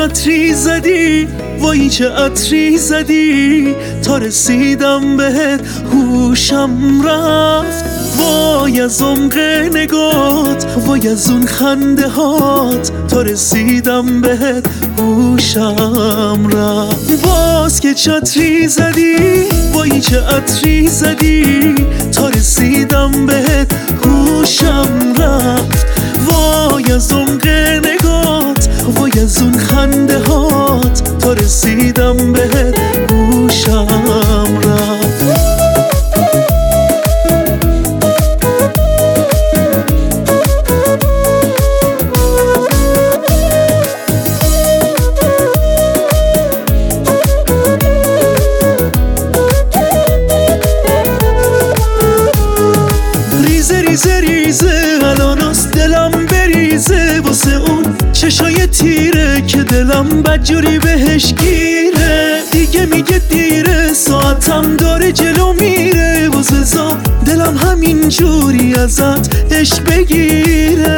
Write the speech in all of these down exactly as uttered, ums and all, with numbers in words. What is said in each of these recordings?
عطری زدی، وای چه عطری زدی، تا رسیدم بهت هوشم رفت. وای از عمق نگات، وای از اون خنده هات، تا رسیدم بهت هوشم رفت. باز که چه عطری زدی، وای چه عطری زدی، تا رسیدم بهت هوشم رفت. وای از عمق نگات، وای از اون خنده هات، تا رسیدم بهت هوشم رفت. ریزه ریزه ریزه الاناست دلم بریزه، واسه اون چشای تیره که دلم بدجوری بهش گیره. دیگه میگه دیره، ساعتم داره جلو میره، واسه زا دلم همین جوری ازت عشق بگیره.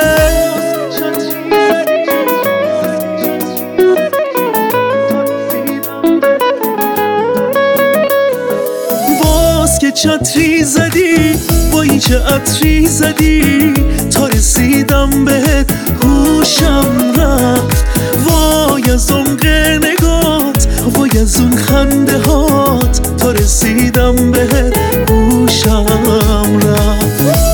باز که چه عطری زدی، وای چه عطری زدی، تا رسیدم بهت هوشم رفت. وای از عمق نگات، وای از اون خنده هات، تا رسیدم بهت هوشم رفت.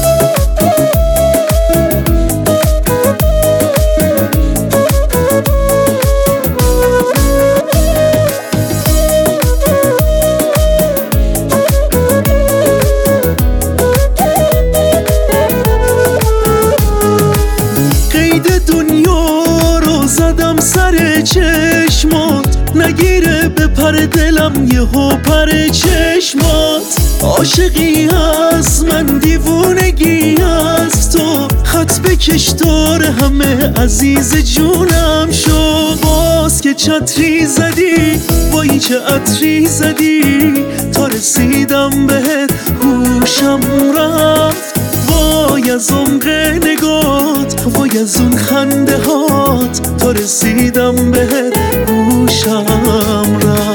دنیا رو زدم سر چشمات، نگیره به پر دلم یهو پر چشمات. عاشقی هست من دیوونگی از تو، خط بکش دور همه عزیز جونم شو. باز که چه عطری زدی، وای چه عطری زدی، تا رسیدم بهت هوشم رفت. وای از عمق نگات، وای از اون خنده هات، تا رسیدم بهت هوشم رفت.